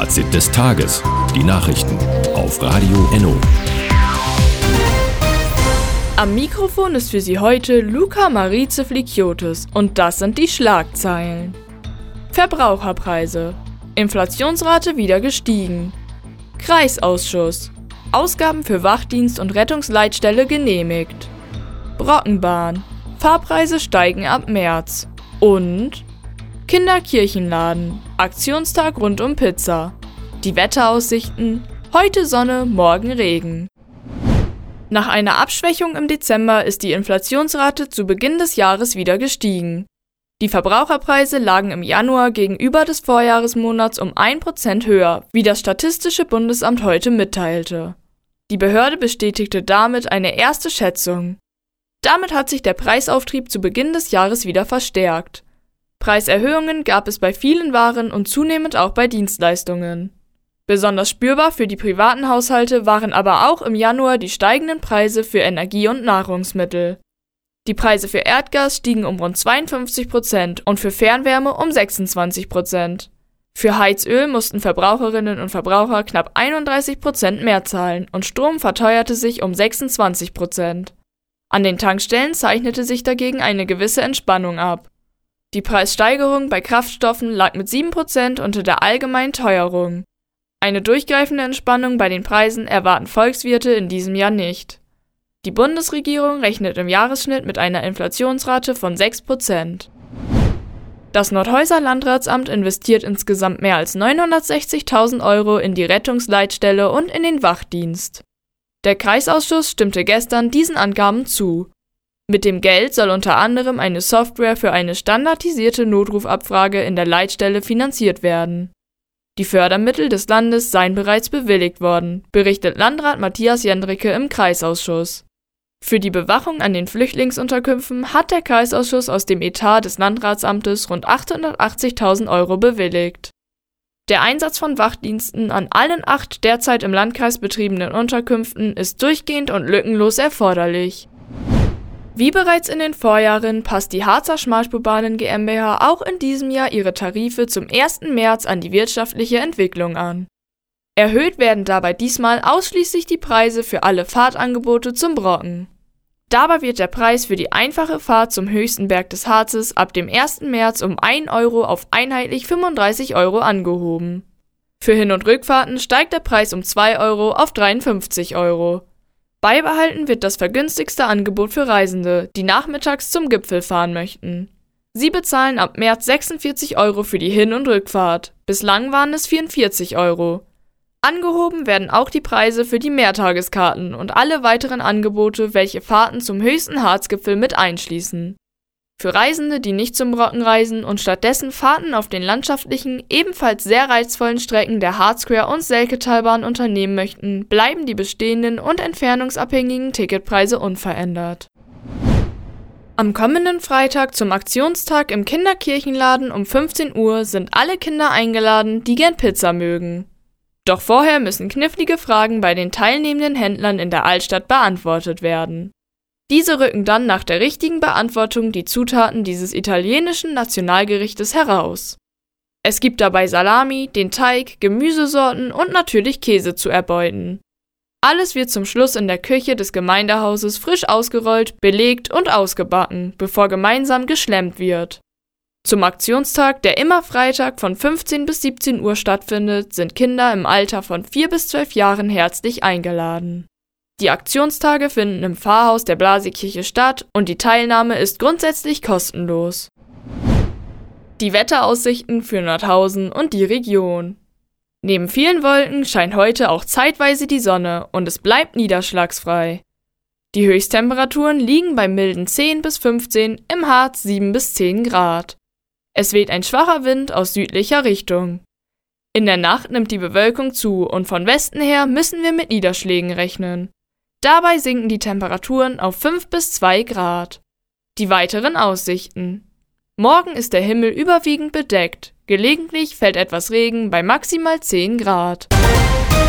Fazit des Tages. Die Nachrichten auf Radio Enno. Am Mikrofon ist für Sie heute Luca Marice Flikiotis und das sind die Schlagzeilen. Verbraucherpreise. Inflationsrate wieder gestiegen. Kreisausschuss. Ausgaben für Wachdienst und Rettungsleitstelle genehmigt. Brockenbahn. Fahrpreise steigen ab März. Und Kinderkirchenladen. Aktionstag rund um Pizza. Die Wetteraussichten. Heute Sonne, morgen Regen. Nach einer Abschwächung im Dezember ist die Inflationsrate zu Beginn des Jahres wieder gestiegen. Die Verbraucherpreise lagen im Januar gegenüber des Vorjahresmonats um 1% höher, wie das Statistische Bundesamt heute mitteilte. Die Behörde bestätigte damit eine erste Schätzung. Damit hat sich der Preisauftrieb zu Beginn des Jahres wieder verstärkt. Preiserhöhungen gab es bei vielen Waren und zunehmend auch bei Dienstleistungen. Besonders spürbar für die privaten Haushalte waren aber auch im Januar die steigenden Preise für Energie- und Nahrungsmittel. Die Preise für Erdgas stiegen um rund 52% und für Fernwärme um 26%. Für Heizöl mussten Verbraucherinnen und Verbraucher knapp 31% mehr zahlen und Strom verteuerte sich um 26%. An den Tankstellen zeichnete sich dagegen eine gewisse Entspannung ab. Die Preissteigerung bei Kraftstoffen lag mit 7% unter der allgemeinen Teuerung. Eine durchgreifende Entspannung bei den Preisen erwarten Volkswirte in diesem Jahr nicht. Die Bundesregierung rechnet im Jahresschnitt mit einer Inflationsrate von 6%. Das Nordhäuser Landratsamt investiert insgesamt mehr als 960.000 € in die Rettungsleitstelle und in den Wachdienst. Der Kreisausschuss stimmte gestern diesen Angaben zu. Mit dem Geld soll unter anderem eine Software für eine standardisierte Notrufabfrage in der Leitstelle finanziert werden. Die Fördermittel des Landes seien bereits bewilligt worden, berichtet Landrat Matthias Jendricke im Kreisausschuss. Für die Bewachung an den Flüchtlingsunterkünften hat der Kreisausschuss aus dem Etat des Landratsamtes rund 880.000 € bewilligt. Der Einsatz von Wachdiensten an allen 8 derzeit im Landkreis betriebenen Unterkünften ist durchgehend und lückenlos erforderlich. Wie bereits in den Vorjahren passt die Harzer Schmalspurbahnen GmbH auch in diesem Jahr ihre Tarife zum 1. März an die wirtschaftliche Entwicklung an. Erhöht werden dabei diesmal ausschließlich die Preise für alle Fahrtangebote zum Brocken. Dabei wird der Preis für die einfache Fahrt zum höchsten Berg des Harzes ab dem 1. März um 1 € auf einheitlich 35 € angehoben. Für Hin- und Rückfahrten steigt der Preis um 2 € auf 53 €. Beibehalten wird das vergünstigste Angebot für Reisende, die nachmittags zum Gipfel fahren möchten. Sie bezahlen ab März 46 € für die Hin- und Rückfahrt, bislang waren es 44 €. Angehoben werden auch die Preise für die Mehrtageskarten und alle weiteren Angebote, welche Fahrten zum höchsten Harzgipfel mit einschließen. Für Reisende, die nicht zum Brocken reisen und stattdessen Fahrten auf den landschaftlichen, ebenfalls sehr reizvollen Strecken der Harzquer- und Selketalbahn unternehmen möchten, bleiben die bestehenden und entfernungsabhängigen Ticketpreise unverändert. Am kommenden Freitag zum Aktionstag im Kinderkirchenladen um 15 Uhr sind alle Kinder eingeladen, die gern Pizza mögen. Doch vorher müssen knifflige Fragen bei den teilnehmenden Händlern in der Altstadt beantwortet werden. Diese rücken dann nach der richtigen Beantwortung die Zutaten dieses italienischen Nationalgerichtes heraus. Es gibt dabei Salami, den Teig, Gemüsesorten und natürlich Käse zu erbeuten. Alles wird zum Schluss in der Küche des Gemeindehauses frisch ausgerollt, belegt und ausgebacken, bevor gemeinsam geschlemmt wird. Zum Aktionstag, der immer Freitag von 15 bis 17 Uhr stattfindet, sind Kinder im Alter von 4 bis 12 Jahren herzlich eingeladen. Die Aktionstage finden im Pfarrhaus der Blasikirche statt und die Teilnahme ist grundsätzlich kostenlos. Die Wetteraussichten für Nordhausen und die Region. Neben vielen Wolken scheint heute auch zeitweise die Sonne und es bleibt niederschlagsfrei. Die Höchsttemperaturen liegen bei milden 10 bis 15, im Harz 7 bis 10 Grad. Es weht ein schwacher Wind aus südlicher Richtung. In der Nacht nimmt die Bewölkung zu und von Westen her müssen wir mit Niederschlägen rechnen. Dabei sinken die Temperaturen auf 5 bis 2 Grad. Die weiteren Aussichten. Morgen ist der Himmel überwiegend bedeckt. Gelegentlich fällt etwas Regen bei maximal 10 Grad.